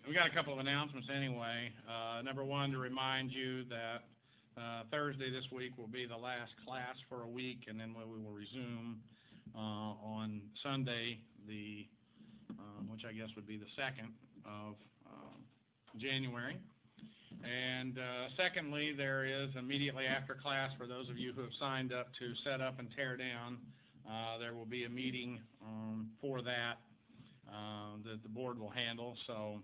we got a couple of announcements anyway. Number one, to remind you that Thursday this week will be the last class for a week, and then we will resume on Sunday, which I guess would be the 2nd of January. And secondly, there is immediately after class, for those of you who have signed up to set up and tear down, there will be a meeting for that that the board will handle. So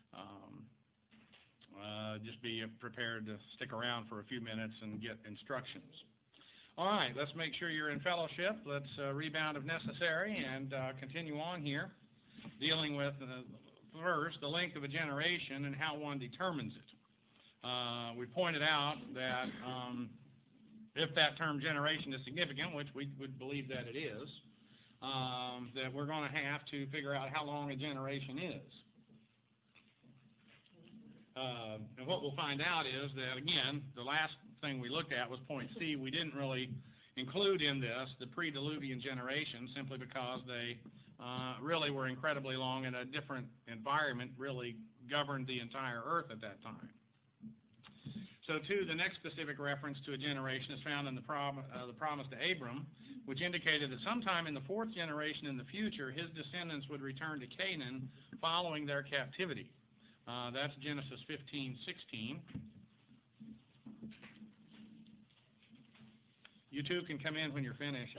just be prepared to stick around for a few minutes and get instructions. All right, let's make sure you're in fellowship. Let's rebound if necessary and continue on here, dealing with first the length of a generation and how one determines it. We pointed out that if that term generation is significant, which we would believe that it is, that we're going to have to figure out how long a generation is. And what we'll find out is that, again, the last thing we looked at was point C. We didn't really include in this the pre-diluvian generation simply because they really were incredibly long and a different environment really governed the entire earth at that time. So, too, the next specific reference to a generation is found in the promise to Abram, which indicated that sometime in the 4th generation in the future, his descendants would return to Canaan following their captivity. That's Genesis 15:16. You two can come in when you're finished.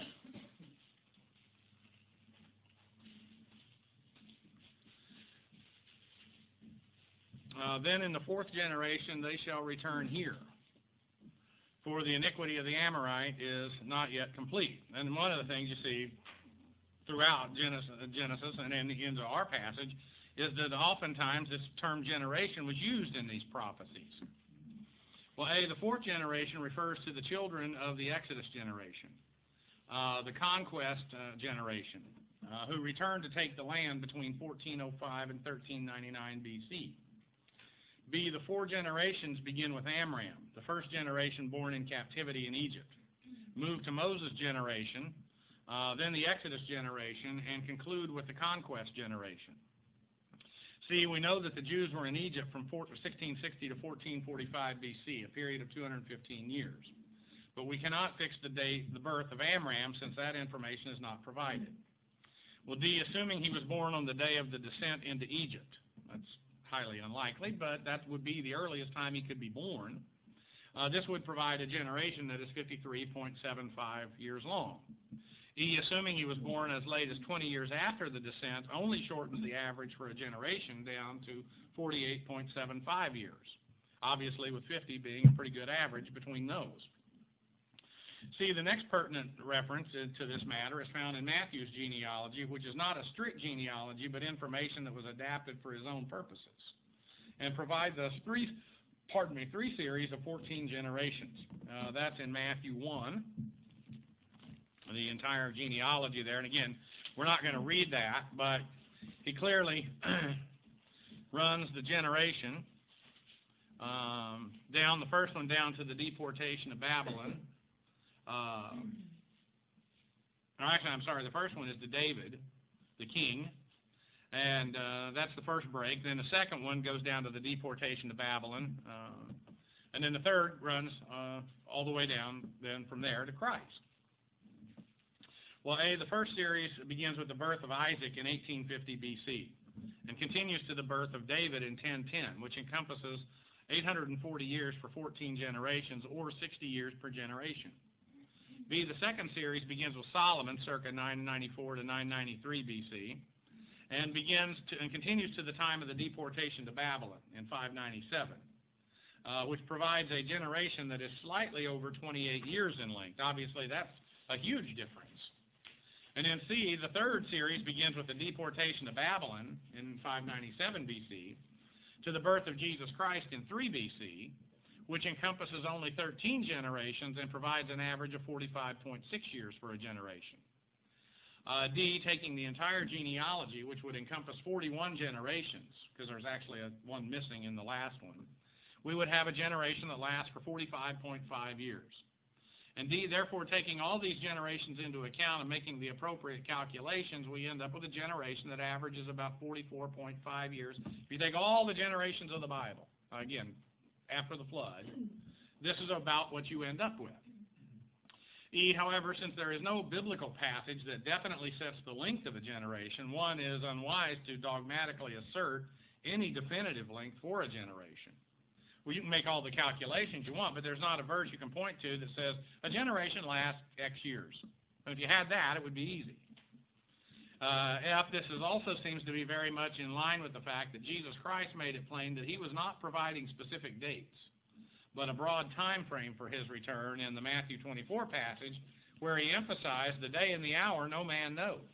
Then in the 4th generation they shall return here, for the iniquity of the Amorite is not yet complete. And one of the things you see throughout Genesis and into our passage is that oftentimes this term generation was used in these prophecies. Well, the 4th generation refers to the children of the Exodus generation, the conquest generation, who returned to take the land between 1405 and 1399 B.C. B, the 4 generations begin with Amram, the first generation born in captivity in Egypt, move to Moses' generation, then the Exodus generation, and conclude with the conquest generation. See, we know that the Jews were in Egypt from 1660 to 1445 B.C., a period of 215 years. But we cannot fix the date, the birth of Amram, since that information is not provided. Well, D, assuming he was born on the day of the descent into Egypt, that's highly unlikely, but that would be the earliest time he could be born. This would provide a generation that is 53.75 years long. E, assuming he was born as late as 20 years after the descent, only shortens the average for a generation down to 48.75 years, obviously with 50 being a pretty good average between those. See, the next pertinent reference to this matter is found in Matthew's genealogy, which is not a strict genealogy, but information that was adapted for his own purposes, and provides us three series of 14 generations. That's in Matthew 1, the entire genealogy there. And again, we're not going to read that, but he clearly runs the generation down, the first one down to the deportation of Babylon. Actually, I'm sorry, the first one is to David, the king, and that's the first break. Then the second one goes down to the deportation to Babylon, and then the third runs all the way down then from there to Christ. Well, the first series begins with the birth of Isaac in 1850 B.C. and continues to the birth of David in 1010, which encompasses 840 years for 14 generations, or 60 years per generation. B, the second series begins with Solomon, circa 994 to 993 B.C., and continues to the time of the deportation to Babylon in 597, which provides a generation that is slightly over 28 years in length. Obviously, that's a huge difference. And then C, the third series begins with the deportation to Babylon in 597 B.C. to the birth of Jesus Christ in 3 B.C., which encompasses only 13 generations and provides an average of 45.6 years for a generation. D, taking the entire genealogy, which would encompass 41 generations, because there's actually one missing in the last one, we would have a generation that lasts for 45.5 years. Indeed, therefore, taking all these generations into account and making the appropriate calculations, we end up with a generation that averages about 44.5 years. If you take all the generations of the Bible, again, after the flood, this is about what you end up with. However, since there is no biblical passage that definitely sets the length of a generation, one is unwise to dogmatically assert any definitive length for a generation. Well, you can make all the calculations you want, but there's not a verse you can point to that says a generation lasts X years. And if you had that, it would be easy. This also seems to be very much in line with the fact that Jesus Christ made it plain that he was not providing specific dates, but a broad time frame for his return in the Matthew 24 passage, where he emphasized the day and the hour no man knows.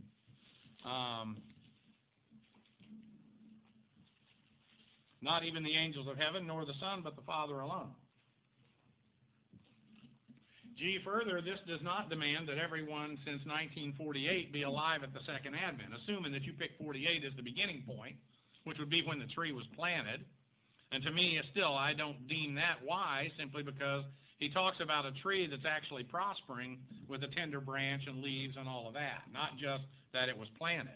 Not even the angels of heaven, nor the Son, but the Father alone. Further, this does not demand that everyone since 1948 be alive at the second advent, assuming that you pick 48 as the beginning point, which would be when the tree was planted. And to me, still, I don't deem that wise, simply because he talks about a tree that's actually prospering with a tender branch and leaves and all of that, not just that it was planted.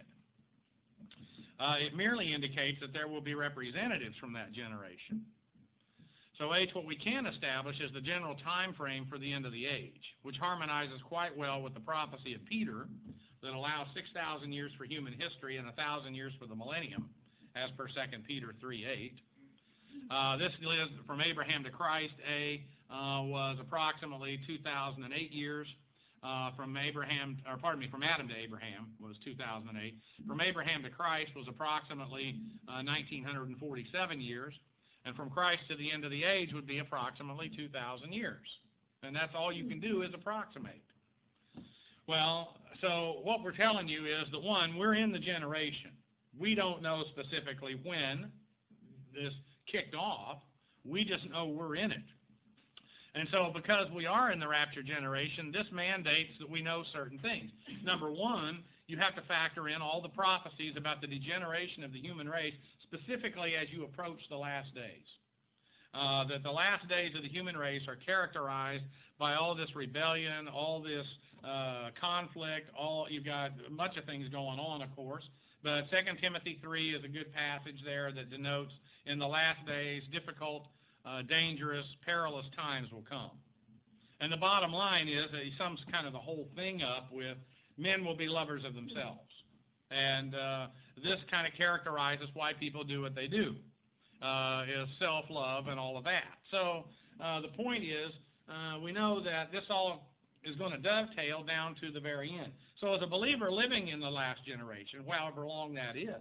It merely indicates that there will be representatives from that generation. So what we can establish is the general time frame for the end of the age, which harmonizes quite well with the prophecy of Peter that allows 6,000 years for human history and 1,000 years for the millennium, as per 2 Peter 3:8. This lives from Abraham to Christ. Was approximately 2,008 years. From Adam to Abraham was 2008. From Abraham to Christ was approximately 1,947 years. And from Christ to the end of the age would be approximately 2,000 years. And that's all you can do is approximate. Well, so what we're telling you is that, one, we're in the generation. We don't know specifically when this kicked off. We just know we're in it. And so because we are in the rapture generation, this mandates that we know certain things. Number one, you have to factor in all the prophecies about the degeneration of the human race, specifically as you approach the last days. That the last days of the human race are characterized by all this rebellion, all this conflict, you've got a bunch of things going on, of course. But 2 Timothy 3 is a good passage there that denotes in the last days difficult, dangerous, perilous times will come. And the bottom line is that he sums kind of the whole thing up with men will be lovers of themselves. And this kind of characterizes why people do what they do, is self-love and all of that. So the point is, we know that this all is going to dovetail down to the very end. So as a believer living in the last generation, however long that is,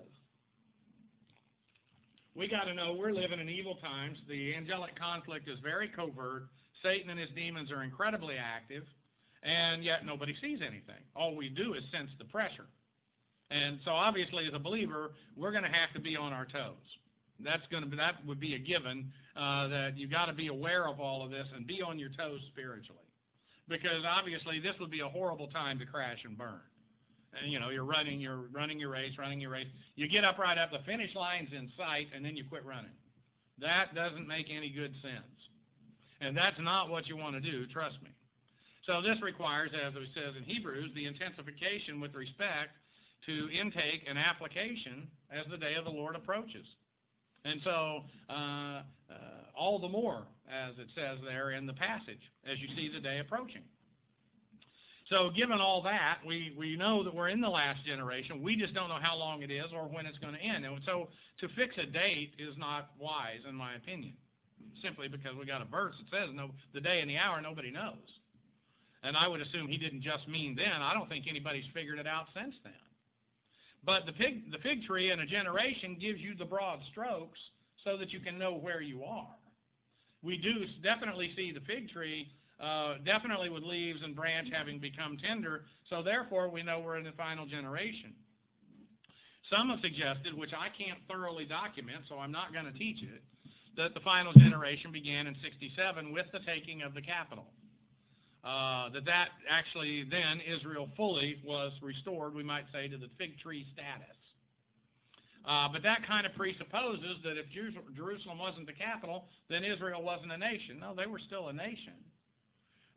we got to know we're living in evil times. The angelic conflict is very covert. Satan and his demons are incredibly active, and yet nobody sees anything. All we do is sense the pressure. And so obviously as a believer, we're going to have to be on our toes. That would be a given, that you've got to be aware of all of this and be on your toes spiritually. Because obviously this would be a horrible time to crash and burn. And, you're running your race. You get right up, the finish line's in sight, and then you quit running. That doesn't make any good sense. And that's not what you want to do, trust me. So this requires, as it says in Hebrews, the intensification with respect to intake and application as the day of the Lord approaches. And so, all the more, as it says there in the passage, as you see the day approaching. So given all that, we know that we're in the last generation. We just don't know how long it is or when it's going to end. And so to fix a date is not wise, in my opinion, simply because we got a verse that says the day and the hour nobody knows. And I would assume he didn't just mean then. I don't think anybody's figured it out since then. But the fig tree in a generation gives you the broad strokes so that you can know where you are. We do definitely see the fig tree definitely with leaves and branch having become tender, so therefore we know we're in the final generation. Some have suggested, which I can't thoroughly document, so I'm not going to teach it, that the final generation began in 67 with the taking of the capital. That actually then Israel fully was restored, we might say, to the fig tree status. But that kind of presupposes that if Jerusalem wasn't the capital, then Israel wasn't a nation. No, they were still a nation.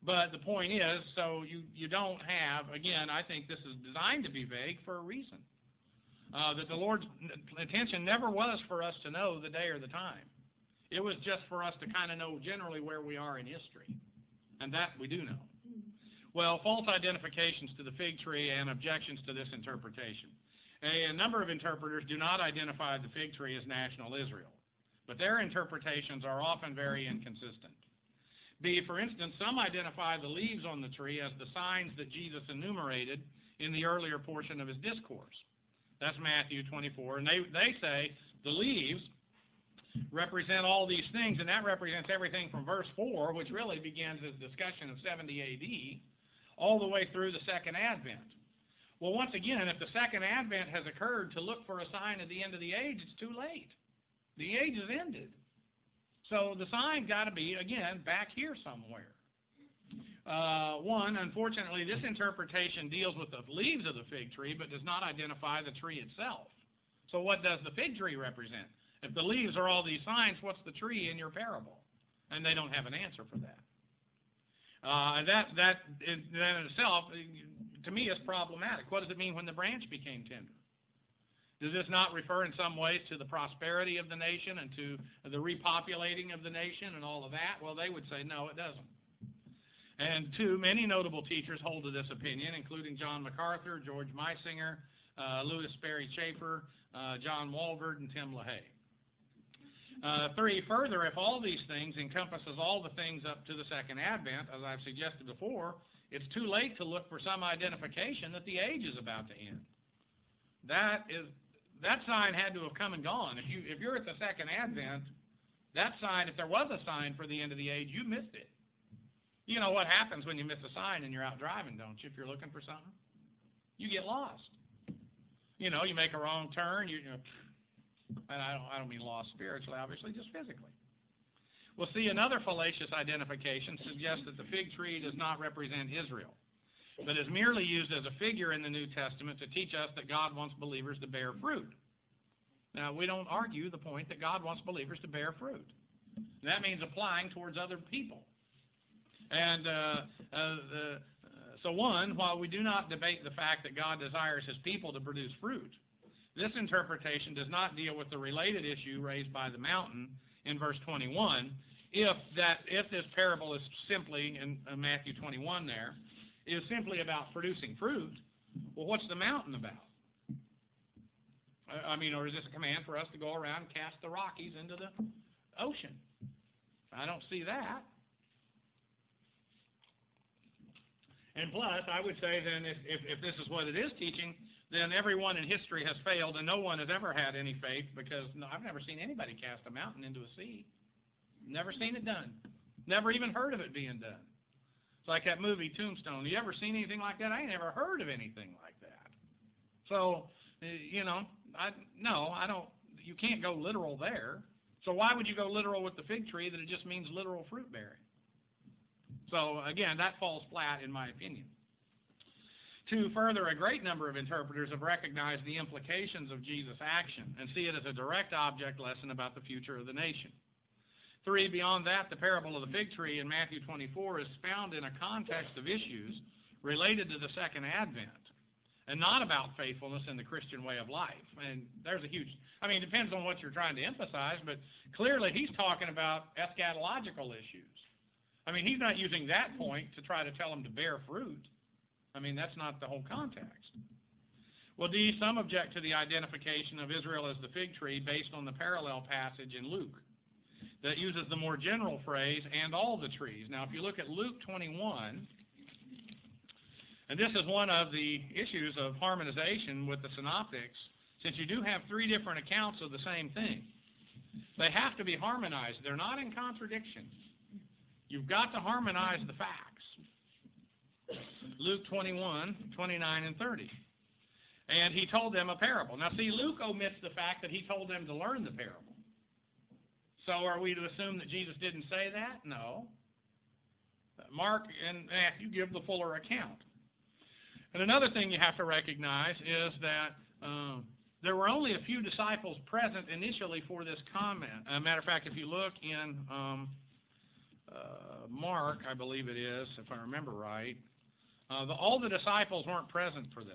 But the point is, so you don't have, again, I think this is designed to be vague for a reason. That the Lord's intention never was for us to know the day or the time. It was just for us to kind of know generally where we are in history. And that we do know. Well, false identifications to the fig tree and objections to this interpretation. A number of interpreters do not identify the fig tree as national Israel, but their interpretations are often very inconsistent. B, for instance, some identify the leaves on the tree as the signs that Jesus enumerated in the earlier portion of his discourse. That's Matthew 24. And they say the leaves represent all these things, and that represents everything from verse 4, which really begins his discussion of 70 A.D., all the way through the Second Advent. Well, once again, if the Second Advent has occurred to look for a sign at the end of the age, it's too late. The age has ended. So the sign got to be, again, back here somewhere. One, unfortunately, this interpretation deals with the leaves of the fig tree, but does not identify the tree itself. So what does the fig tree represent? If the leaves are all these signs, what's the tree in your parable? And they don't have an answer for that. That in itself, to me, is problematic. What does it mean when the branch became tender? Does this not refer in some ways to the prosperity of the nation and to the repopulating of the nation and all of that? Well, they would say, no, it doesn't. And two, many notable teachers hold to this opinion, including John MacArthur, George Meisinger, Louis Sperry Chafer, John Walvoord, and Tim LaHaye. Three, further, if all these things encompasses all the things up to the Second Advent, as I've suggested before, it's too late to look for some identification that the age is about to end. That sign had to have come and gone. If you're at the Second Advent, that sign, if there was a sign for the end of the age, you missed it. You know what happens when you miss a sign and you're out driving, don't you? If you're looking for something, you get lost. You know, you make a wrong turn. And I don't mean lost spiritually, obviously, just physically. We'll see another fallacious identification suggests that the fig tree does not represent Israel, but is merely used as a figure in the New Testament to teach us that God wants believers to bear fruit. Now, we don't argue the point that God wants believers to bear fruit. That means applying towards other people. And so one, while we do not debate the fact that God desires his people to produce fruit, this interpretation does not deal with the related issue raised by the mountain in verse 21. If this parable is simply, in Matthew 21 there, is simply about producing fruit, well, what's the mountain about? I mean, or is this a command for us to go around and cast the Rockies into the ocean? I don't see that. And plus, I would say then, if this is what it is teaching, then everyone in history has failed, and no one has ever had any faith, because I've never seen anybody cast a mountain into a sea. Never seen it done. Never even heard of it being done. It's like that movie Tombstone. You ever seen anything like that? I ain't never heard of anything like that. So, you know, I don't. You can't go literal there. So why would you go literal with the fig tree that it just means literal fruit bearing? So, again, that falls flat in my opinion. Two, further, a great number of interpreters have recognized the implications of Jesus' action and see it as a direct object lesson about the future of the nation. Three, beyond that, the parable of the fig tree in Matthew 24 is found in a context of issues related to the Second Advent and not about faithfulness in the Christian way of life. And there's a huge, I mean, it depends on what you're trying to emphasize, but clearly he's talking about eschatological issues. I mean, he's not using that point to try to tell them to bear fruit. I mean, that's not the whole context. Well, D, some object to the identification of Israel as the fig tree based on the parallel passage in Luke that uses the more general phrase, and all the trees. Now, if you look at Luke 21, and this is one of the issues of harmonization with the synoptics, since you do have three different accounts of the same thing, they have to be harmonized. They're not in contradiction. You've got to harmonize the facts. Luke 21, 29, and 30. And he told them a parable. Now, see, Luke omits the fact that he told them to learn the parable. So are we to assume that Jesus didn't say that? No. Mark and Matthew give the fuller account. And another thing you have to recognize is that there were only a few disciples present initially for this comment. Matter of fact, if you look in Mark, I believe it is, if I remember right. All the disciples weren't present for this.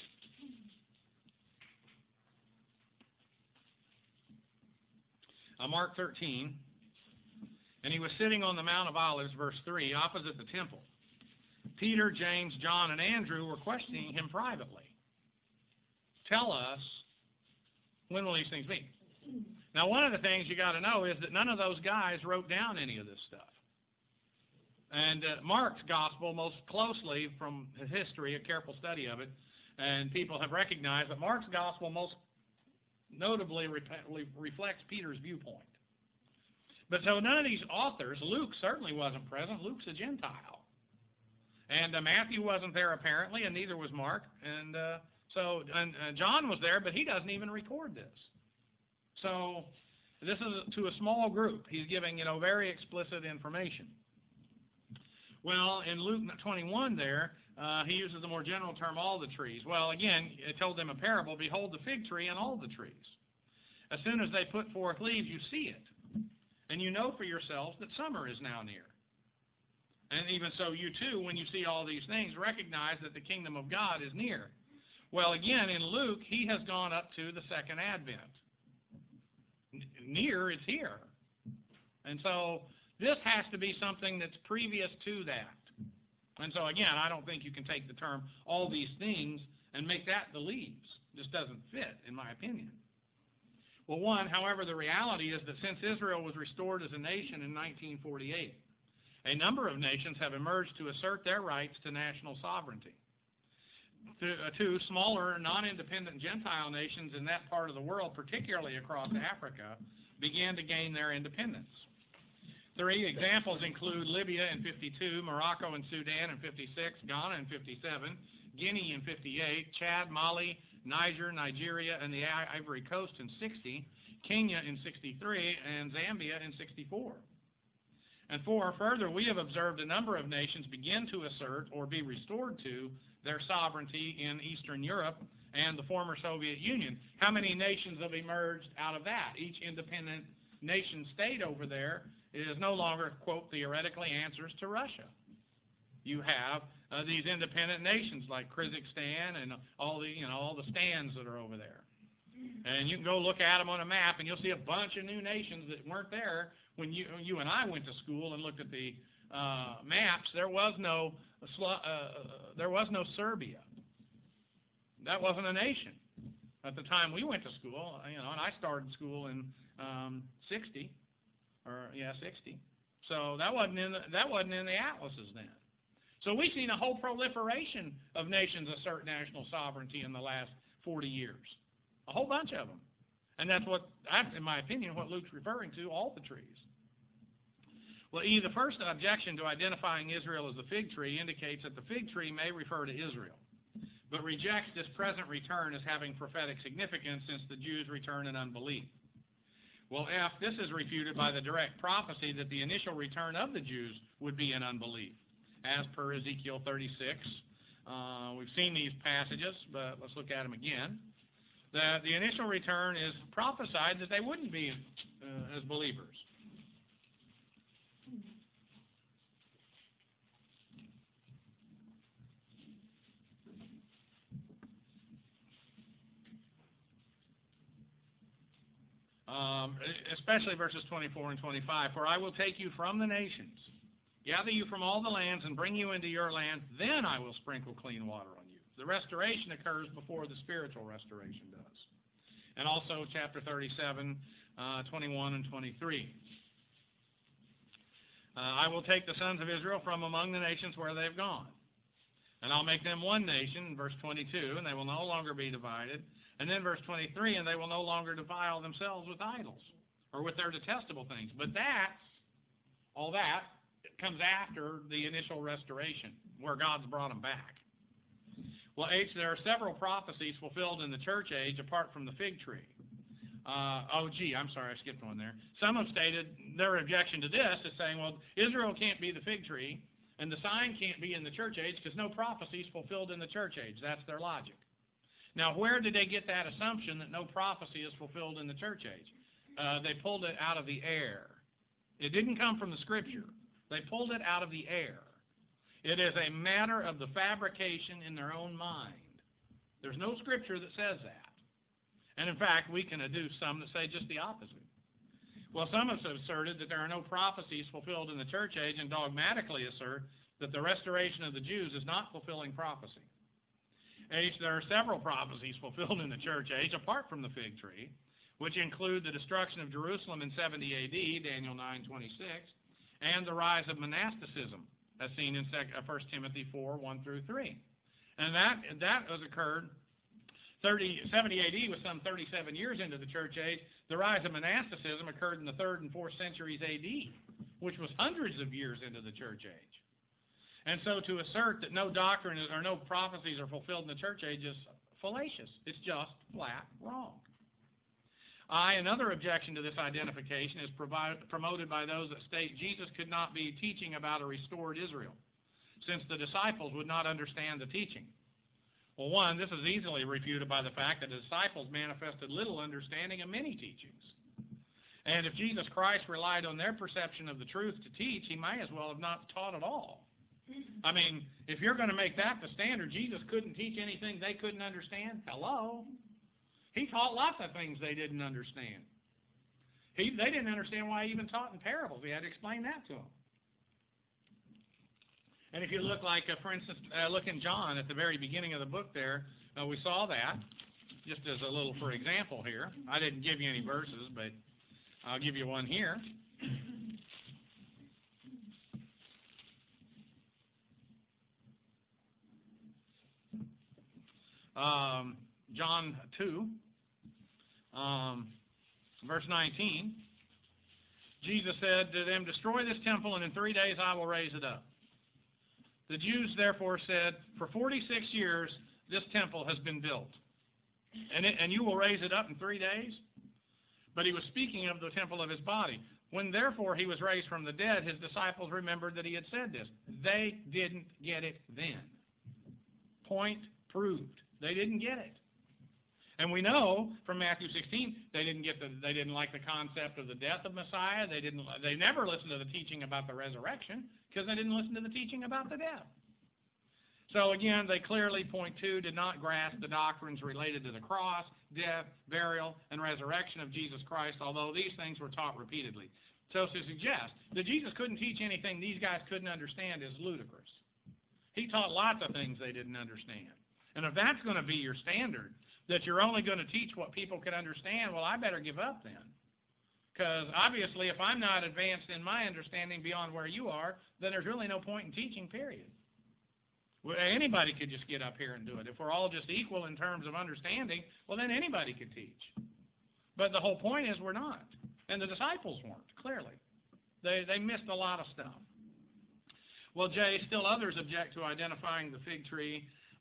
Mark 13, and he was sitting on the Mount of Olives, verse 3, opposite the temple. Peter, James, John, and Andrew were questioning him privately. Tell us, when will these things be? Now, one of the things you got to know is that none of those guys wrote down any of this stuff. And Mark's gospel, most closely from history, a careful study of it, and people have recognized that Mark's gospel most notably reflects Peter's viewpoint. But so none of these authors, Luke certainly wasn't present. Luke's a Gentile. And Matthew wasn't there apparently, and neither was Mark. And John was there, but he doesn't even record this. So this is to a small group. He's giving, very explicit information. Well, in Luke 21 there, he uses the more general term, all the trees. Well, again, it told them a parable, behold the fig tree and all the trees. As soon as they put forth leaves, you see it. And you know for yourselves that summer is now near. And even so, you too, when you see all these things, recognize that the kingdom of God is near. Well, again, in Luke, he has gone up to the second advent. Near is here. And so this has to be something that's previous to that. And so, again, I don't think you can take the term all these things and make that the leaves. It just doesn't fit, in my opinion. Well, however, the reality is that since Israel was restored as a nation in 1948, a number of nations have emerged to assert their rights to national sovereignty. Two smaller, non-independent Gentile nations in that part of the world, particularly across Africa, began to gain their independence. 3 examples include Libya in 52, Morocco and Sudan in 56, Ghana in 57, Guinea in 58, Chad, Mali, Niger, Nigeria, and the Ivory Coast in 60, Kenya in 63, and Zambia in 64. And 4, further, we have observed a number of nations begin to assert or be restored to their sovereignty in Eastern Europe and the former Soviet Union. How many nations have emerged out of that? Each independent nation state over there is no longer, quote, theoretically answers to Russia. You have these independent nations like Kyrgyzstan and all the stands that are over there. And you can go look at them on a map, and you'll see a bunch of new nations that weren't there when you and I went to school and looked at the maps. There was no Serbia. That wasn't a nation at the time we went to school. And I started school in 60. So that wasn't in the atlases then. So we've seen a whole proliferation of nations assert national sovereignty in the last 40 years. A whole bunch of them. And that's what, in my opinion, what Luke's referring to, all the trees. Well, the first objection to identifying Israel as a fig tree indicates that the fig tree may refer to Israel, but rejects this present return as having prophetic significance since the Jews return in unbelief. Well, this is refuted by the direct prophecy that the initial return of the Jews would be in unbelief, as per Ezekiel 36. We've seen these passages, but let's look at them again. The initial return is prophesied that they wouldn't be as believers. Especially verses 24 and 25. For I will take you from the nations, gather you from all the lands, and bring you into your land. Then I will sprinkle clean water on you. The restoration occurs before the spiritual restoration does. And also chapter 37, 21 and 23. I will take the sons of Israel from among the nations where they've gone, and I'll make them one nation, verse 22, and they will no longer be divided. And then verse 23, and they will no longer defile themselves with idols or with their detestable things. But all that comes after the initial restoration, where God's brought them back. Well, there are several prophecies fulfilled in the church age apart from the fig tree. I'm sorry, I skipped one there. Some have stated their objection to this is saying, well, Israel can't be the fig tree, and the sign can't be in the church age because no prophecy is fulfilled in the church age. That's their logic. Now, where did they get that assumption that no prophecy is fulfilled in the church age? They pulled it out of the air. It didn't come from the Scripture. They pulled it out of the air. It is a matter of the fabrication in their own mind. There's no scripture that says that. And in fact, we can adduce some that say just the opposite. Well, some have asserted that there are no prophecies fulfilled in the church age and dogmatically assert that the restoration of the Jews is not fulfilling prophecy. There are several prophecies fulfilled in the church age apart from the fig tree, which include the destruction of Jerusalem in 70 AD, Daniel 9:26, and the rise of monasticism, as seen in 1 Timothy 4:1-3. And that has occurred 70 AD was some 37 years into the church age. The rise of monasticism occurred in the 3rd and 4th centuries AD, which was hundreds of years into the church age. And so to assert that no doctrine or no prophecies are fulfilled in the church age is fallacious. It's just flat wrong. Another objection to this identification is promoted by those that state Jesus could not be teaching about a restored Israel, since the disciples would not understand the teaching. Well, one, this is easily refuted by the fact that the disciples manifested little understanding of many teachings. And if Jesus Christ relied on their perception of the truth to teach, he might as well have not taught at all. I mean, if you're going to make that the standard, Jesus couldn't teach anything they couldn't understand? Hello? He taught lots of things they didn't understand. They didn't understand why he even taught in parables. He had to explain that to them. And if you look like, for instance, look in John at the very beginning of the book there, we saw that, just as a little for example here. I didn't give you any verses, but I'll give you one here. John 2, verse 19. Jesus said to them, "Destroy this temple, and in 3 days I will raise it up." The Jews therefore said, "For 46 years this temple has been built, and you will raise it up in 3 days?" But he was speaking of the temple of his body. When therefore he was raised from the dead, his disciples remembered that he had said this. They didn't get it then. Point proved. They didn't get it. And we know from Matthew 16 they didn't like the concept of the death of Messiah. They never listened to the teaching about the resurrection because they didn't listen to the teaching about the death. So again, they clearly did not grasp the doctrines related to the cross, death, burial, and resurrection of Jesus Christ, although these things were taught repeatedly. So to suggest that Jesus couldn't teach anything these guys couldn't understand is ludicrous. He taught lots of things they didn't understand. And if that's going to be your standard, that you're only going to teach what people can understand, well, I better give up then. Because obviously, if I'm not advanced in my understanding beyond where you are, then there's really no point in teaching, period. Well, anybody could just get up here and do it. If we're all just equal in terms of understanding, well, then anybody could teach. But the whole point is we're not. And the disciples weren't, clearly. They missed a lot of stuff. Well, Jay, still others object to identifying the fig tree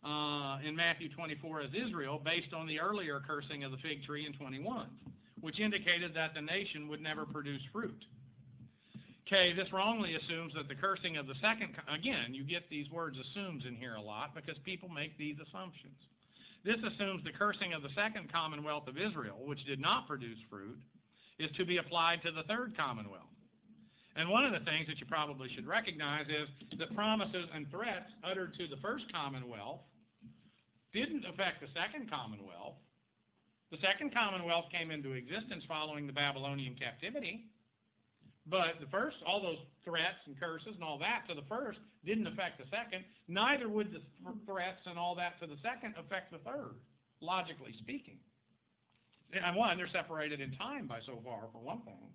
in Matthew 24 as Israel based on the earlier cursing of the fig tree in 21, which indicated that the nation would never produce fruit. Okay, this wrongly assumes that the cursing of the second, again, you get these words assumes in here a lot because people make these assumptions. This assumes the cursing of the second commonwealth of Israel, which did not produce fruit, is to be applied to the third commonwealth. And one of the things that you probably should recognize is that promises and threats uttered to the first commonwealth didn't affect the second commonwealth. The second commonwealth came into existence following the Babylonian captivity. But the first, all those threats and curses and all that to the first didn't affect the second. Neither would the threats and all that to the second affect the third, logically speaking. And one, they're separated in time by so far, for one thing.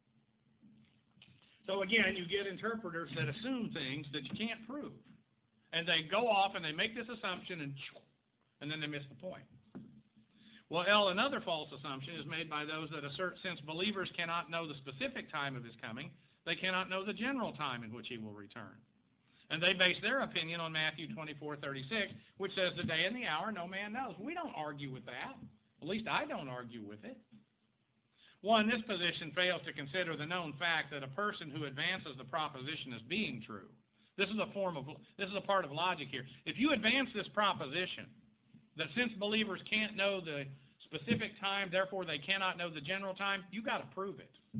So again, you get interpreters that assume things that you can't prove. And they go off and they make this assumption and then they miss the point. Well, another false assumption is made by those that assert since believers cannot know the specific time of his coming, they cannot know the general time in which he will return. And they base their opinion on Matthew 24:36, which says the day and the hour no man knows. We don't argue with that. At least I don't argue with it. One, this position fails to consider the known fact that a person who advances the proposition as being true. This is a part of logic here. If you advance this proposition that since believers can't know the specific time, therefore they cannot know the general time, you got to prove it.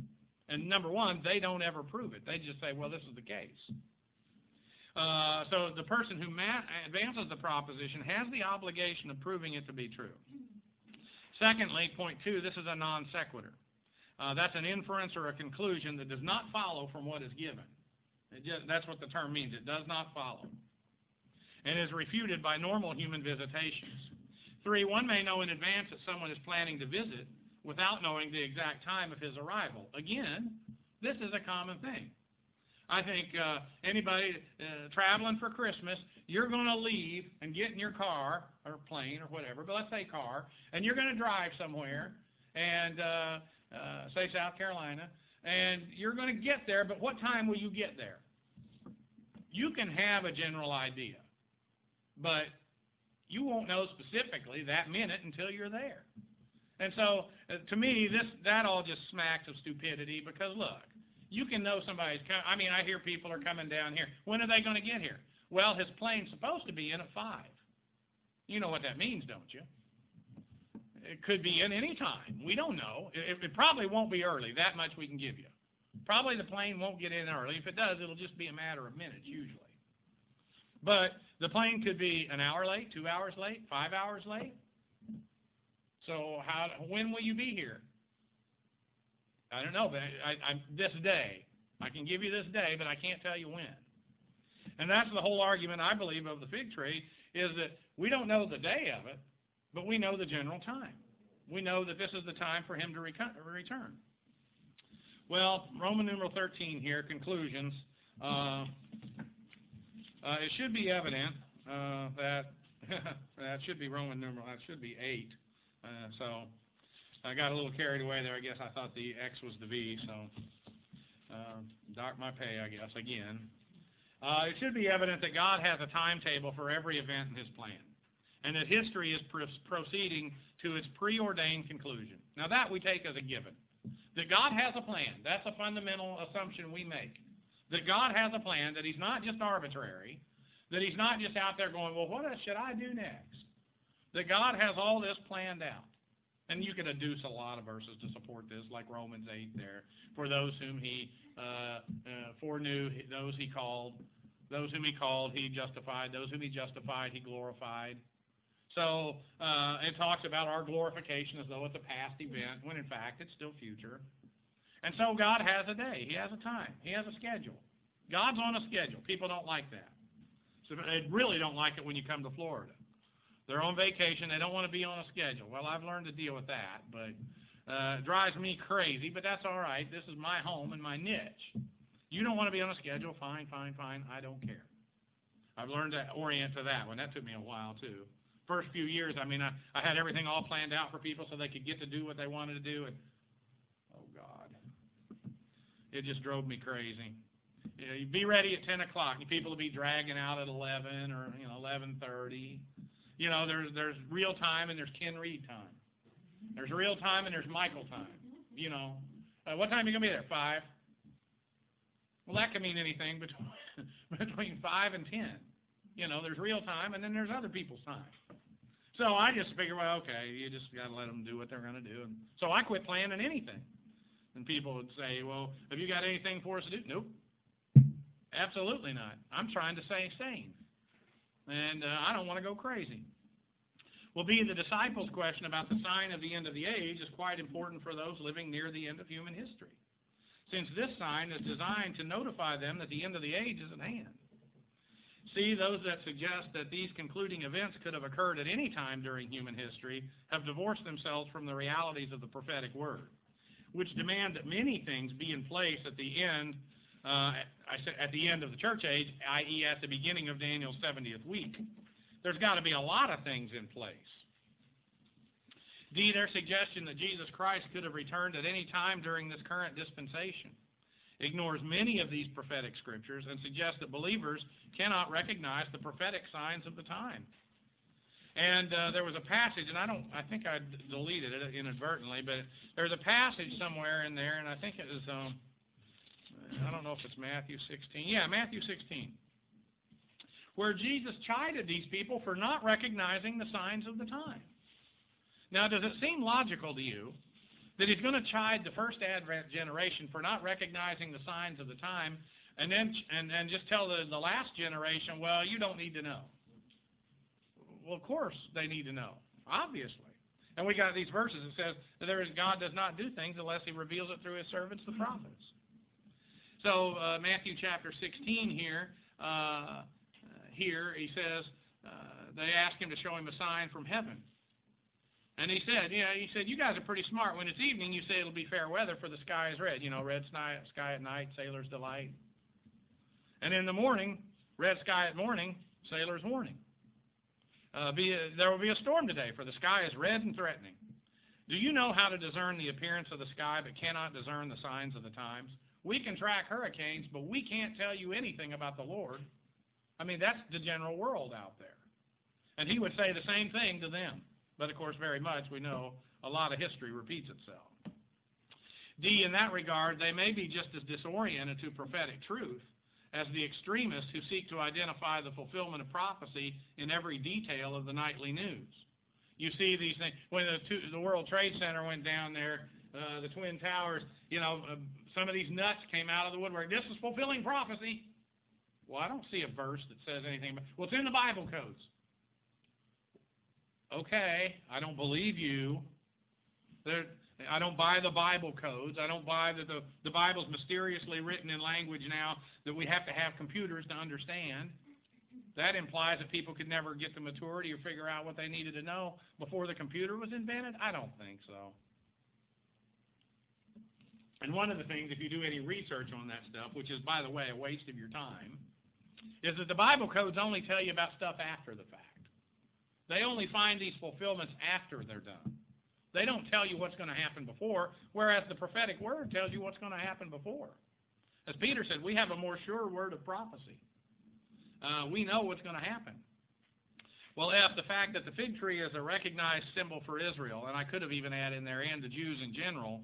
And number one, they don't ever prove it. They just say, well, this is the case. So the person who advances the proposition has the obligation of proving it to be true. Secondly, point 2, this is a non sequitur. That's an inference or a conclusion that does not follow from what is given. That's what the term means. It does not follow. And is refuted by normal human visitations. 3, one may know in advance that someone is planning to visit without knowing the exact time of his arrival. Again, this is a common thing. I think anybody traveling for Christmas, you're going to leave and get in your car or plane or whatever, but let's say car, and you're going to drive somewhere, and say South Carolina, and you're going to get there, but what time will you get there? You can have a general idea, but you won't know specifically that minute until you're there. And so, to me, that all just smacks of stupidity because, look, you can know somebody's coming. I mean, I hear people are coming down here. When are they going to get here? Well, his plane's supposed to be in at 5. You know what that means, don't you? It could be in any time. We don't know. It probably won't be early. That much we can give you. Probably the plane won't get in early. If it does, it'll just be a matter of minutes usually. But the plane could be an hour late, 2 hours late, 5 hours late. So when will you be here? I don't know, but this day. I can give you this day, but I can't tell you when. And that's the whole argument, I believe, of the fig tree, is that we don't know the day of it, but we know the general time. We know that this is the time for him to return. Well, Roman numeral 13 here, conclusions. It should be evident that that should be Roman numeral, that should be 8. So I got a little carried away there. I guess I thought the X was the V, so dock my pay, I guess, again. It should be evident that God has a timetable for every event in his plan, and that history is proceeding to its preordained conclusion. Now that we take as a given. That God has a plan. That's a fundamental assumption we make. That God has a plan, that he's not just arbitrary, that he's not just out there going, well, what should I do next? That God has all this planned out. And you could adduce a lot of verses to support this, like Romans 8 there. For those whom he foreknew, those he called. Those whom he called, he justified. Those whom he justified, he glorified. So it talks about our glorification as though it's a past event, when in fact it's still future. And so God has a day. He has a time. He has a schedule. God's on a schedule. People don't like that. So they really don't like it when you come to Florida. They're on vacation. They don't want to be on a schedule. Well, I've learned to deal with that, but it drives me crazy, but that's all right. This is my home and my niche. You don't want to be on a schedule? Fine, fine, fine. I don't care. I've learned to orient to that one. That took me a while, too. First few years, I mean, I had everything all planned out for people so they could get to do what they wanted to do, and oh, God. It just drove me crazy. You know, you'd be ready at 10 o'clock, and people would be dragging out at 11 or 11:30. You know, there's real time and there's Ken Reed time. There's real time and there's Michael time. You know, what time are you going to be there? 5? Well, that can mean anything between 5 and 10. You know, there's real time and then there's other people's time. So I just figure, well, okay, you just got to let them do what they're going to do. And so I quit planning anything. And people would say, well, have you got anything for us to do? Nope. Absolutely not. I'm trying to stay sane. And I don't want to go crazy. Well, the disciples' question about the sign of the end of the age is quite important for those living near the end of human history, since this sign is designed to notify them that the end of the age is at hand. See, those that suggest that these concluding events could have occurred at any time during human history have divorced themselves from the realities of the prophetic word, which demand that many things be in place at the end at the end of the church age, i.e. at the beginning of Daniel's 70th week. There's got to be a lot of things in place. D, their suggestion that Jesus Christ could have returned at any time during this current dispensation ignores many of these prophetic scriptures and suggests that believers cannot recognize the prophetic signs of the time. And there was a passage, and I think I deleted it inadvertently, but there's a passage somewhere in there, and I think it was I don't know if it's Matthew 16. Yeah, Matthew 16. Where Jesus chided these people for not recognizing the signs of the time. Now, does it seem logical to you that he's going to chide the first Advent generation for not recognizing the signs of the time, and then and just tell the last generation, well, you don't need to know. Well, of course they need to know, obviously. And we got these verses that says that God does not do things unless he reveals it through his servants, the prophets. So Matthew chapter 16 here he says, they asked him to show him a sign from heaven. And he said, you guys are pretty smart. When it's evening, you say it'll be fair weather, for the sky is red. Red sky at night, sailor's delight. And in the morning, red sky at morning, sailor's warning. There will be a storm today, for the sky is red and threatening. Do you know how to discern the appearance of the sky, but cannot discern the signs of the times? We can track hurricanes, but we can't tell you anything about the Lord. I mean, that's the general world out there. And he would say the same thing to them. But, of course, very much, we know a lot of history repeats itself. D, in that regard, they may be just as disoriented to prophetic truth as the extremists who seek to identify the fulfillment of prophecy in every detail of the nightly news. You see these things. When the World Trade Center went down there, the Twin Towers, some of these nuts came out of the woodwork. This is fulfilling prophecy. Well, I don't see a verse that says anything about it. Well, it's in the Bible codes. Okay, I don't believe you. I don't buy the Bible codes. I don't buy that the Bible's mysteriously written in language now that we have to have computers to understand. That implies that people could never get to maturity or figure out what they needed to know before the computer was invented? I don't think so. And one of the things, if you do any research on that stuff, which is, by the way, a waste of your time, is that the Bible codes only tell you about stuff after the fact. They only find these fulfillments after they're done. They don't tell you what's going to happen before, whereas the prophetic word tells you what's going to happen before. As Peter said, we have a more sure word of prophecy. We know what's going to happen. Well, F, the fact that the fig tree is a recognized symbol for Israel, and I could have even added in there, and the Jews in general,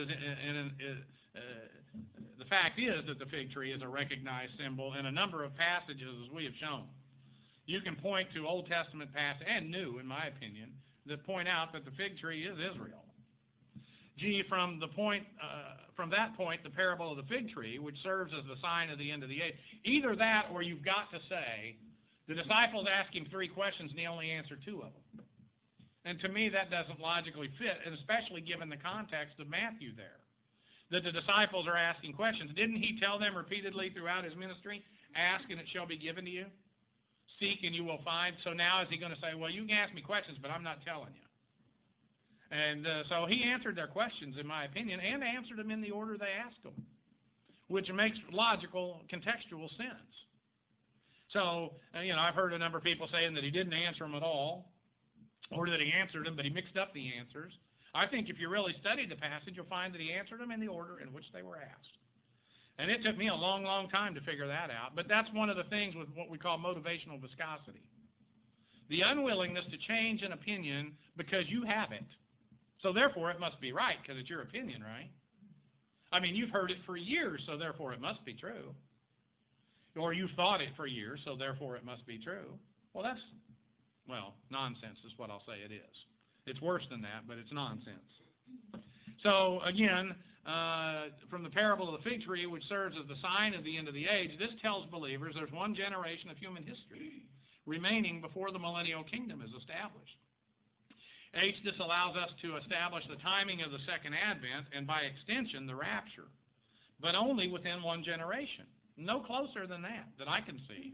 the fact is that the fig tree is a recognized symbol in a number of passages, as we have shown. You can point to Old Testament passages, and New, in my opinion, that point out that the fig tree is Israel. G, from that point, the parable of the fig tree, which serves as the sign of the end of the age. Either that, or you've got to say, the disciples asked him 3 questions, and he only answered 2 of them. And to me, that doesn't logically fit, and especially given the context of Matthew there, that the disciples are asking questions. Didn't he tell them repeatedly throughout his ministry, ask and it shall be given to you? Seek and you will find. So now is he going to say, well, you can ask me questions, but I'm not telling you? And so he answered their questions, in my opinion, and answered them in the order they asked them, which makes logical, contextual sense. So, I've heard a number of people saying that he didn't answer them at all, or that he answered them, but he mixed up the answers. I think if you really study the passage, you'll find that he answered them in the order in which they were asked. And it took me a long, long time to figure that out. But that's one of the things with what we call motivational viscosity. The unwillingness to change an opinion because you have it. So therefore it must be right because it's your opinion, right? I mean, you've heard it for years, so therefore it must be true. Or you've thought it for years, so therefore it must be true. Well, that's, nonsense is what I'll say it is. It's worse than that, but it's nonsense. So, again, from the parable of the fig tree, which serves as the sign of the end of the age, this tells believers there's one generation of human history remaining before the millennial kingdom is established. H, this allows us to establish the timing of the second advent and, by extension, the rapture, but only within one generation. No closer than that I can see.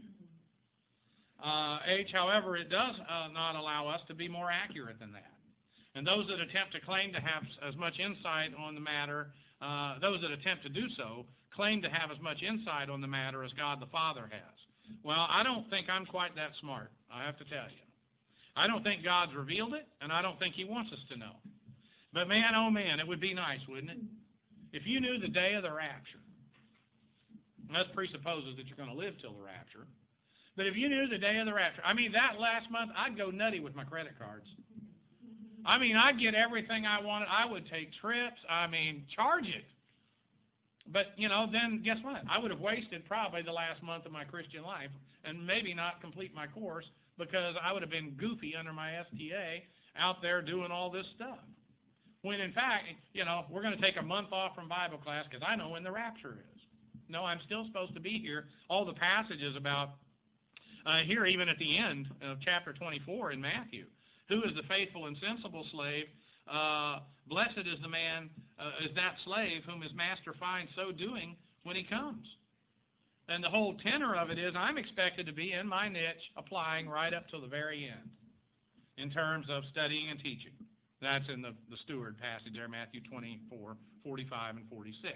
H, however, it does not allow us to be more accurate than that. And those that attempt to claim to have as much insight on the matter, those that attempt to do so, claim to have as much insight on the matter as God the Father has. Well, I don't think I'm quite that smart, I have to tell you. I don't think God's revealed it, and I don't think he wants us to know. But man, oh man, it would be nice, wouldn't it? If you knew the day of the rapture. That presupposes that you're going to live till the rapture. But if you knew the day of the rapture, that last month, I'd go nutty with my credit cards. I'd get everything I wanted. I would take trips. Charge it. But, then guess what? I would have wasted probably the last month of my Christian life and maybe not complete my course because I would have been goofy under my STA out there doing all this stuff. when in fact, we're going to take a month off from Bible class because I know when the rapture is. No, I'm still supposed to be here. All the passages about here, even at the end of chapter 24 in Matthew, who is the faithful and sensible slave? Blessed is the man, is that slave whom his master finds so doing when he comes. And the whole tenor of it is I'm expected to be in my niche, applying right up to the very end in terms of studying and teaching. That's in the steward passage there, Matthew 24, 45, and 46.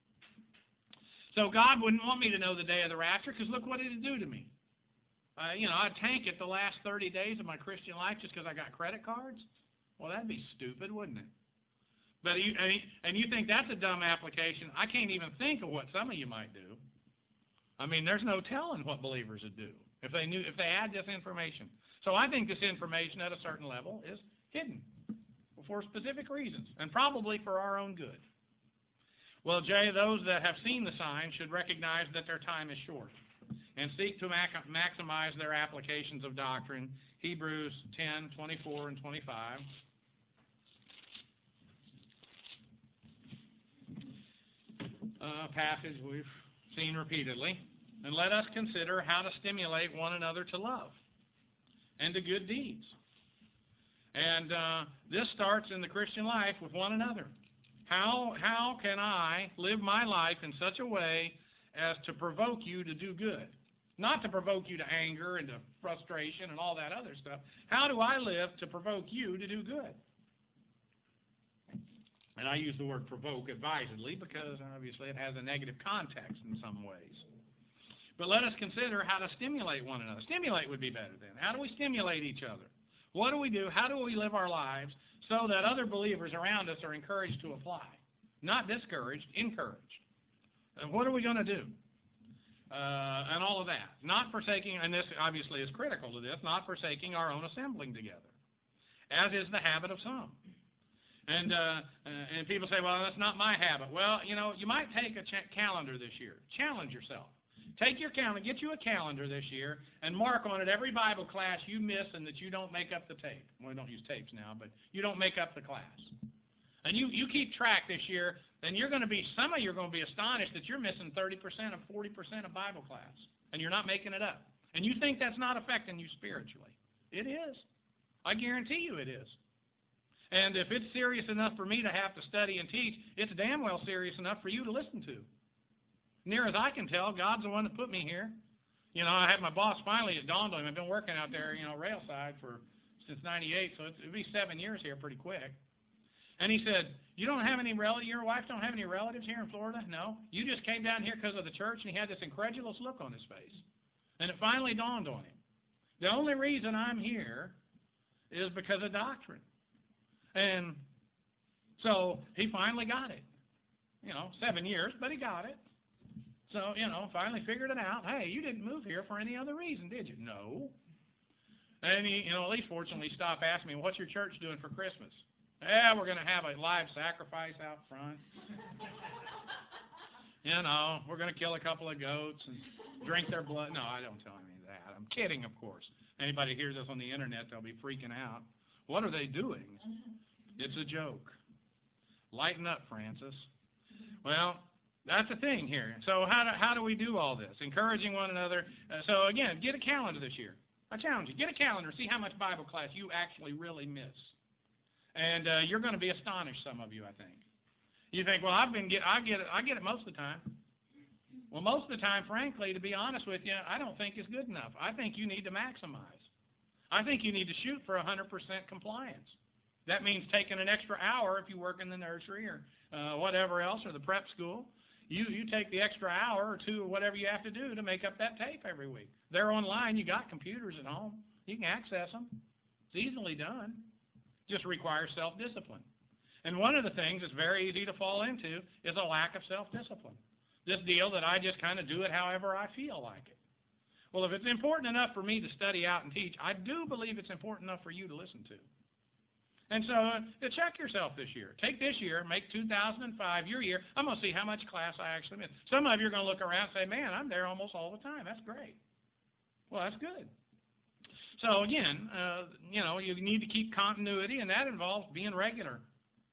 So God wouldn't want me to know the day of the rapture because look what it would do to me. I'd tank it the last 30 days of my Christian life just because I got credit cards. Well, that'd be stupid, wouldn't it? But you think that's a dumb application. I can't even think of what some of you might do. I mean, there's no telling what believers would do if they had this information. So I think this information at a certain level is hidden for specific reasons, and probably for our own good. Well, Jay, those that have seen the sign should recognize that their time is short and seek to maximize their applications of doctrine. Hebrews 10, 24, and 25. A passage we've seen repeatedly. And let us consider how to stimulate one another to love and to good deeds. And this starts in the Christian life with one another. How can I live my life in such a way as to provoke you to do good? Not to provoke you to anger and to frustration and all that other stuff. How do I live to provoke you to do good? And I use the word provoke advisedly because obviously it has a negative context in some ways. But let us consider how to stimulate one another. Stimulate would be better then. How do we stimulate each other? What do we do? How do we live our lives so that other believers around us are encouraged to apply? Not discouraged, encouraged. And what are we going to do? And all of that. Not forsaking, and this obviously is critical to this, not forsaking our own assembling together, as is the habit of some. And people say, well, that's not my habit. Well, you might take a calendar this year. Challenge yourself. Take your calendar, get you a calendar this year, and mark on it every Bible class you miss and that you don't make up the tape. Well, we don't use tapes now, but you don't make up the class. And you keep track this year, and some of you are going to be astonished that you're missing 30% or 40% of Bible class, and you're not making it up. And you think that's not affecting you spiritually. It is. I guarantee you it is. And if it's serious enough for me to have to study and teach, it's damn well serious enough for you to listen to. Near as I can tell, God's the one that put me here. I had my boss finally, it dawned on him. I've been working out there, rail side since 98, so it'll be 7 years here pretty quick. And he said, your wife don't have any relatives here in Florida? No. You just came down here because of the church, and he had this incredulous look on his face. And it finally dawned on him. The only reason I'm here is because of doctrine. And so he finally got it. 7 years, but he got it. So, finally figured it out. Hey, you didn't move here for any other reason, did you? No. And he, at least fortunately stopped asking me, what's your church doing for Christmas? Yeah, we're going to have a live sacrifice out front. We're going to kill a couple of goats and drink their blood. No, I don't tell him any of that. I'm kidding, of course. Anybody hears this on the internet, they'll be freaking out. What are they doing? It's a joke. Lighten up, Francis. Well, that's the thing here. So how do we do all this? Encouraging one another. So again, get a calendar this year. I challenge you. Get a calendar. See how much Bible class you actually really miss. And you're going to be astonished, some of you, I think. You think, well, I get it most of the time. Well, most of the time, frankly, to be honest with you, I don't think it's good enough. I think you need to maximize. I think you need to shoot for 100% compliance. That means taking an extra hour if you work in the nursery or whatever else, or the prep school. You take the extra hour or two or whatever you have to do to make up that tape every week. They're online. You got computers at home. You can access them. It's easily done. Just requires self-discipline. And one of the things that's very easy to fall into is a lack of self-discipline. This deal that I just kind of do it however I feel like it. Well, if it's important enough for me to study out and teach, I do believe it's important enough for you to listen to. And so check yourself this year. Take this year, make 2005 your year. I'm going to see how much class I actually missed. Some of you are going to look around and say, man, I'm there almost all the time. That's great. Well, that's good. So again, you need to keep continuity, and that involves being regular.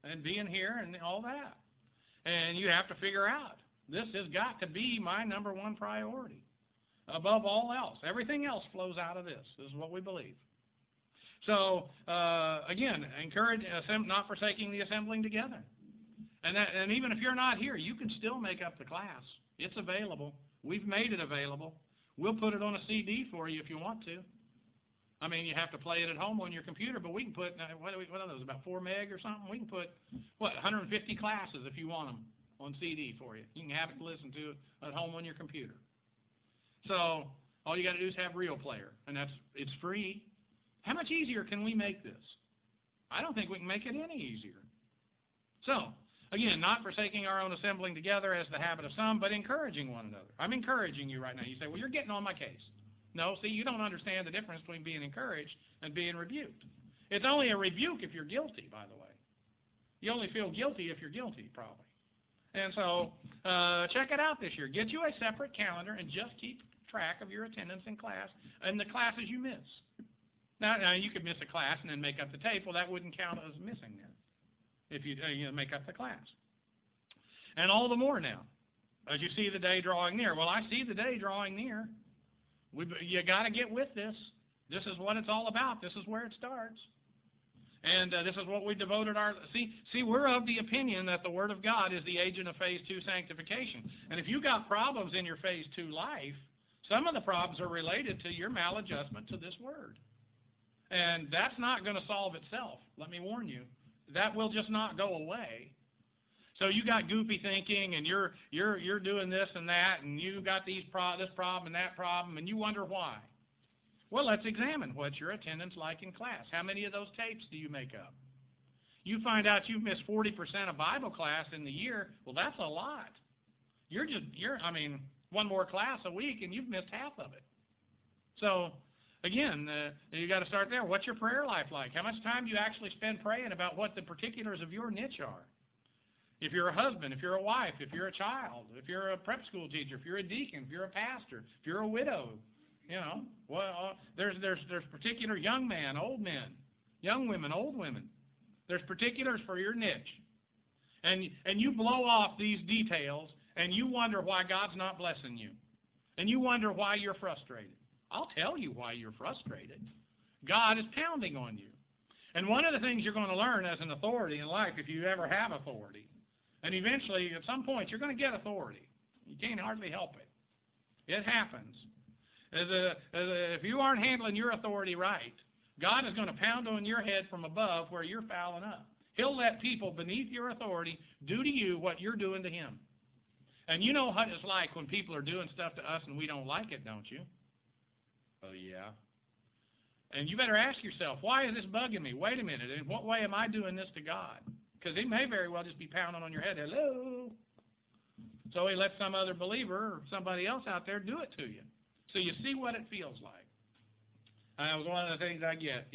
and being here and all that. And you have to figure out, this has got to be my number one priority above all else. Everything else flows out of this. This is what we believe. So, again, encourage, not forsaking the assembling together. And even if you're not here, you can still make up the class. It's available. We've made it available. We'll put it on a CD for you if you want to. I mean, you have to play it at home on your computer, but we can put, what are those, about 4 meg or something? We can put, 150 classes if you want them on CD for you. You can have it to listen to at home on your computer. So all you got to do is have Real Player, and it's free. How much easier can we make this? I don't think we can make it any easier. So, again, not forsaking our own assembling together as the habit of some, but encouraging one another. I'm encouraging you right now. You say, well, you're getting on my case. No, see, you don't understand the difference between being encouraged and being rebuked. It's only a rebuke if you're guilty, by the way. You only feel guilty if you're guilty, probably. And so, check it out this year. Get you a separate calendar and just keep track of your attendance in class and the classes you miss. Now you could miss a class and then make up the tape. Well, that wouldn't count as missing then, if you make up the class. And all the more now, as you see the day drawing near. Well, I see the day drawing near. You got to get with this. This is what it's all about. This is where it starts. And this is what we devoted our... See, we're of the opinion that the Word of God is the agent of Phase 2 sanctification. And if you got problems in your Phase 2 life, some of the problems are related to your maladjustment to this Word. And that's not going to solve itself. Let me warn you. That will just not go away. So you got goofy thinking, and you're doing this and that, and you got this problem and that problem, and you wonder why. Well, let's examine what's your attendance like in class. How many of those tapes do you make up? You find out you've missed 40% of Bible class in the year. Well, that's a lot. One more class a week, and you've missed half of it. So, again, you got to start there. What's your prayer life like? How much time do you actually spend praying about what the particulars of your niche are? If you're a husband, if you're a wife, if you're a child, if you're a prep school teacher, if you're a deacon, if you're a pastor, if you're a widow, there's particular young men, old men, young women, old women. There's particulars for your niche. And you blow off these details, and you wonder why God's not blessing you. And you wonder why you're frustrated. I'll tell you why you're frustrated. God is pounding on you. And one of the things you're going to learn as an authority in life, if you ever have authority, and eventually, at some point, you're going to get authority. You can't hardly help it. It happens. If you aren't handling your authority right, God is going to pound on your head from above where you're fouling up. He'll let people beneath your authority do to you what you're doing to him. And you know what it's like when people are doing stuff to us and we don't like it, don't you? Oh, yeah. And you better ask yourself, why is this bugging me? Wait a minute, in what way am I doing this to God? Because he may very well just be pounding on your head, hello. So he lets some other believer or somebody else out there do it to you. So you see what it feels like. That was one of the things I get,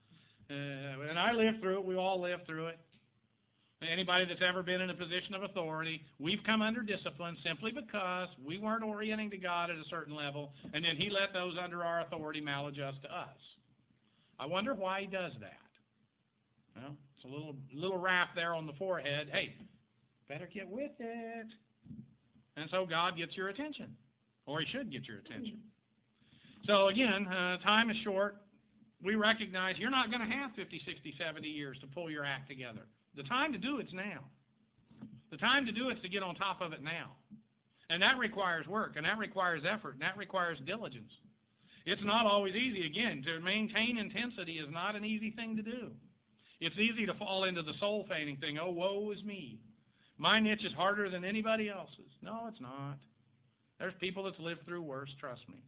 and I lived through it. We all lived through it. Anybody that's ever been in a position of authority, we've come under discipline simply because we weren't orienting to God at a certain level, and then he let those under our authority maladjust to us. I wonder why he does that. Well, it's a little rap there on the forehead. Hey, better get with it. And so God gets your attention, or he should get your attention. So again, time is short. We recognize you're not going to have 50, 60, 70 years to pull your act together. The time to do it's now. The time to do it's to get on top of it now. And that requires work, and that requires effort, and that requires diligence. It's not always easy. Again, to maintain intensity is not an easy thing to do. It's easy to fall into the soul-feigning thing. Oh, woe is me. My niche is harder than anybody else's. No, it's not. There's people that's lived through worse, trust me.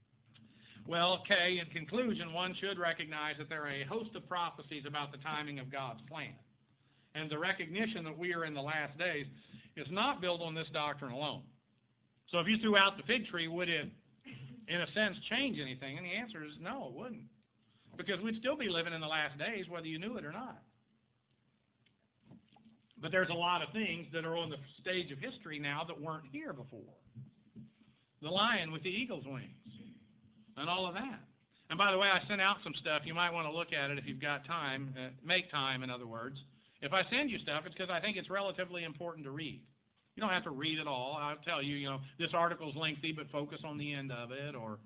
Well, okay, in conclusion, one should recognize that there are a host of prophecies about the timing of God's plan. And the recognition that we are in the last days is not built on this doctrine alone. So if you threw out the fig tree, would it, in a sense, change anything? And the answer is no, it wouldn't. Because we'd still be living in the last days, whether you knew it or not. But there's a lot of things that are on the stage of history now that weren't here before. The lion with the eagle's wings and all of that. And by the way, I sent out some stuff. You might want to look at it if you've got time. Make time, in other words. If I send you stuff, it's because I think it's relatively important to read. You don't have to read it all. I'll tell you, this article's lengthy, but focus on the end of it, or,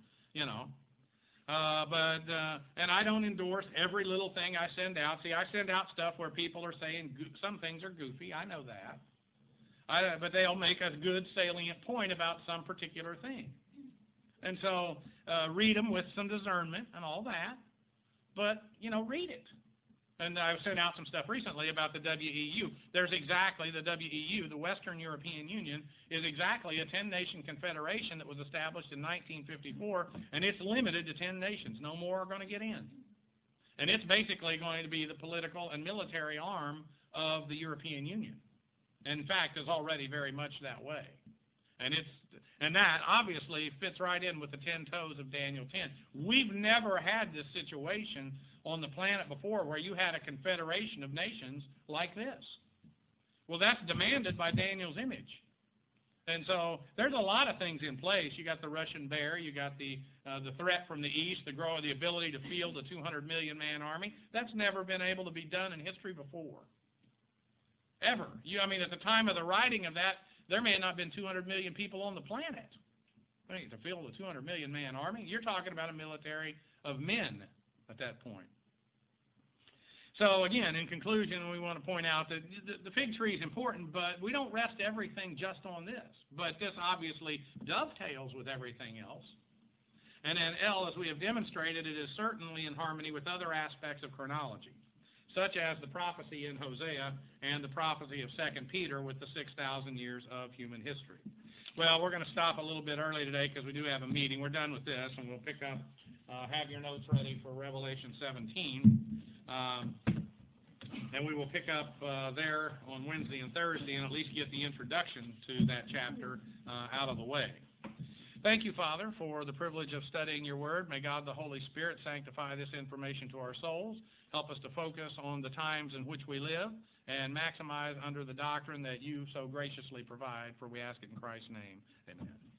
and I don't endorse every little thing I send out. See, I send out stuff where people are saying some things are goofy. I know that. But they'll make a good salient point about some particular thing. And so read them with some discernment and all that. But, read it. And I've sent out some stuff recently about the WEU. There's exactly the WEU, the Western European Union, is exactly a 10-nation confederation that was established in 1954, and it's limited to 10 nations. No more are going to get in. And it's basically going to be the political and military arm of the European Union. In fact, is already very much that way. And that obviously fits right in with the 10 toes of Daniel 10. We've never had this situation on the planet before where you had a confederation of nations like this. Well, that's demanded by Daniel's image. And so there's a lot of things in place. You got the Russian bear, you got the threat from the east, the ability to field a 200 million man army. That's never been able to be done in history before. Ever. At the time of the writing of that, there may not have been 200 million people on the planet. To field a 200 million man army, you're talking about a military of men at that point. So again, in conclusion, we want to point out that the fig tree is important, but we don't rest everything just on this. But this obviously dovetails with everything else. And then L, as we have demonstrated, it is certainly in harmony with other aspects of chronology, such as the prophecy in Hosea and the prophecy of 2 Peter with the 6,000 years of human history. Well, we're going to stop a little bit early today because we do have a meeting. We're done with this, and we'll pick up, have your notes ready for Revelation 17. And we will pick up there on Wednesday and Thursday and at least get the introduction to that chapter out of the way. Thank you, Father, for the privilege of studying your word. May God the Holy Spirit sanctify this information to our souls. Help us to focus on the times in which we live and maximize under the doctrine that you so graciously provide, for we ask it in Christ's name. Amen.